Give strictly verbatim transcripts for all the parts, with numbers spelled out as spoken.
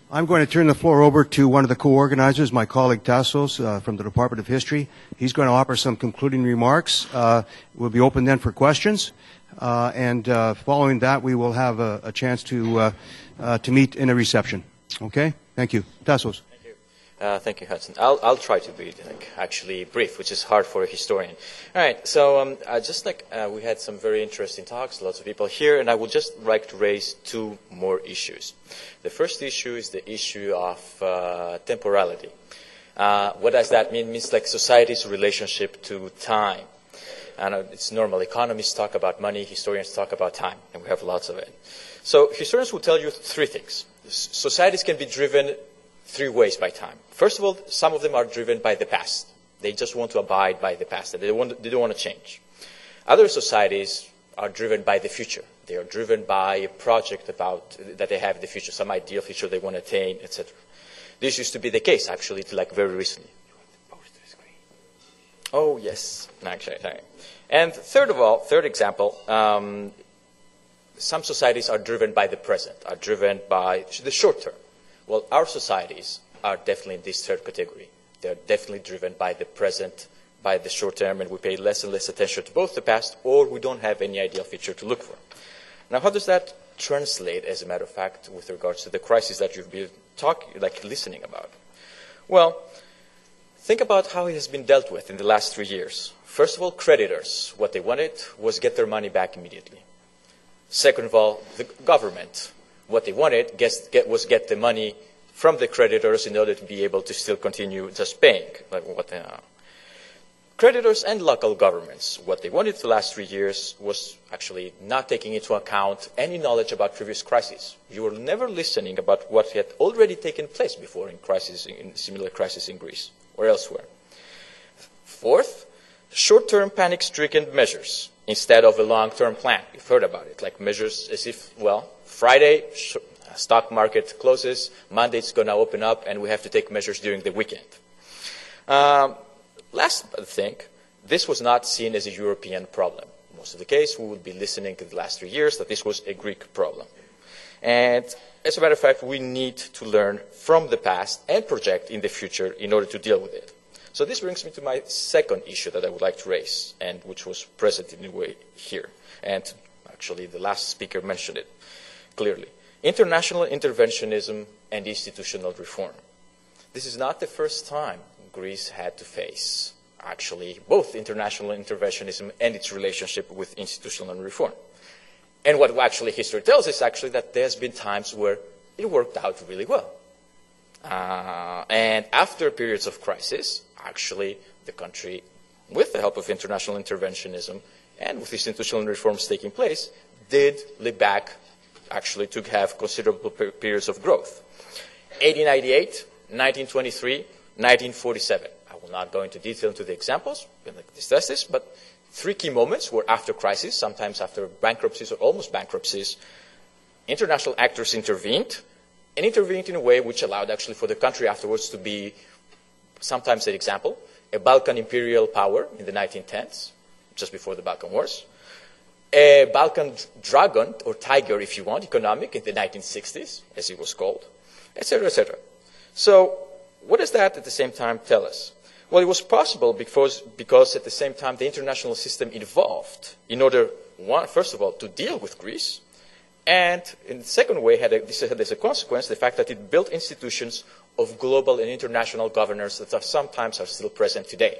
I'm going to turn the floor over to one of the co-organizers, my colleague Tassos uh, from the Department of History. He's going to offer some concluding remarks. Uh, we'll be open then for questions. Uh, and uh, following that, we will have a, a chance to, uh, uh, to meet in a reception. Okay? Thank you. Tassos. Uh, thank you, Hudson. I'll, I'll try to be like, actually brief, which is hard for a historian. All right, so um, uh, just like uh, we had some very interesting talks, lots of people here, and I would just like to raise two more issues. The first issue is the issue of uh, temporality. Uh, what does that mean? It means like society's relationship to time. And uh, it's normal. Economists talk about money, historians talk about time, and we have lots of it. So historians will tell you three things. S- societies can be driven three ways by time. First of all, some of them are driven by the past. They just want to abide by the past. They don't want, they don't want to change. Other societies are driven by the future. They are driven by a project about that they have in the future, some ideal future they want to attain, et cetera. This used to be the case, actually, till like very recently. Oh, yes. Actually, sorry. And third of all, third example, um, some societies are driven by the present, are driven by the short term. Well, our societies are definitely in this third category. They're definitely driven by the present, by the short term, and we pay less and less attention to both the past, or we don't have any ideal future to look for. Now, how does that translate, as a matter of fact, with regards to the crisis that you've been talking, like listening about? Well, think about how it has been dealt with in the last three years. First of all, creditors, what they wanted was get their money back immediately. Second of all, the government, what they wanted guess, get, was get the money from the creditors in order to be able to still continue just paying. Like what they are. Creditors and local governments, what they wanted the last three years was actually not taking into account any knowledge about previous crises. You were never listening about what had already taken place before in crises, in similar crises in Greece or elsewhere. Fourth, short-term panic-stricken measures instead of a long-term plan. You've heard about it, like measures as if, well, Friday, stock market closes, Monday it's going to open up, and we have to take measures during the weekend. Um, last thing, this was not seen as a European problem. Most of the case, we would be listening to the last three years that this was a Greek problem. And as a matter of fact, we need to learn from the past and project in the future in order to deal with it. So this brings me to my second issue that I would like to raise, and which was present in a way here. And actually, the last speaker mentioned it clearly. International interventionism and institutional reform. This is not the first time Greece had to face, actually, both international interventionism and its relationship with institutional reform. And what actually history tells us, actually, that there's been times where it worked out really well. Uh, and after periods of crisis, actually, the country, with the help of international interventionism and with institutional reforms taking place, did leap back, actually, to have considerable per periods of growth. eighteen ninety-eight, nineteen twenty-three, nineteen forty-seven. I will not go into detail into the examples, we'll discuss this, but three key moments were after crisis, sometimes after bankruptcies or almost bankruptcies. International actors intervened, and intervened in a way which allowed actually for the country afterwards to be, sometimes an example, a Balkan imperial power in the nineteen tens, just before the Balkan Wars. A Balkan dragon, or tiger if you want, economic in the nineteen sixties, as it was called, et cetera, et cetera. So what does that at the same time tell us? Well, it was possible because, because at the same time the international system evolved in order, one, first of all, to deal with Greece, and in the second way, had a, this had as a consequence the fact that it built institutions of global and international governance that are sometimes are still present today.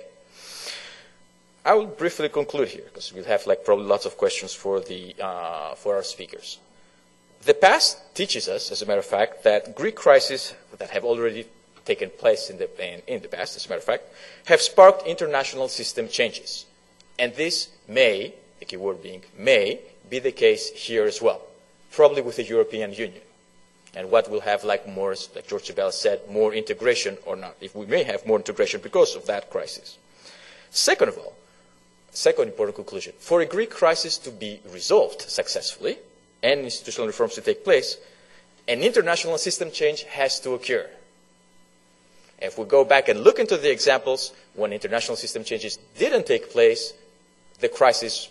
I will briefly conclude here, because we'll have like probably lots of questions for, the, uh, for our speakers. The past teaches us, as a matter of fact, that Greek crises that have already taken place in the, in, in the past, as a matter of fact, have sparked international system changes. And this may, the key word being may, be the case here as well, probably with the European Union. And what will have like more, like George Bell said, more integration or not, if we may have more integration because of that crisis. Second of all, second important conclusion, for a Greek crisis to be resolved successfully and institutional reforms to take place, an international system change has to occur. If we go back and look into the examples when international system changes didn't take place, the crisis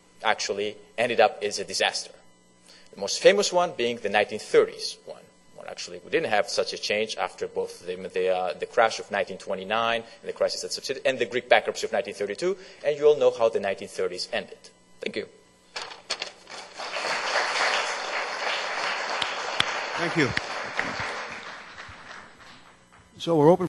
actually ended up as a disaster. The most famous one being the nineteen thirties one, when Actually, we didn't have such a change after both the, the, uh, the crash of nineteen twenty-nine, and the crisis that subsided, and the Greek bankruptcy of nineteen thirty-two, and you all know how the nineteen thirties ended. Thank you. Thank you. So we're open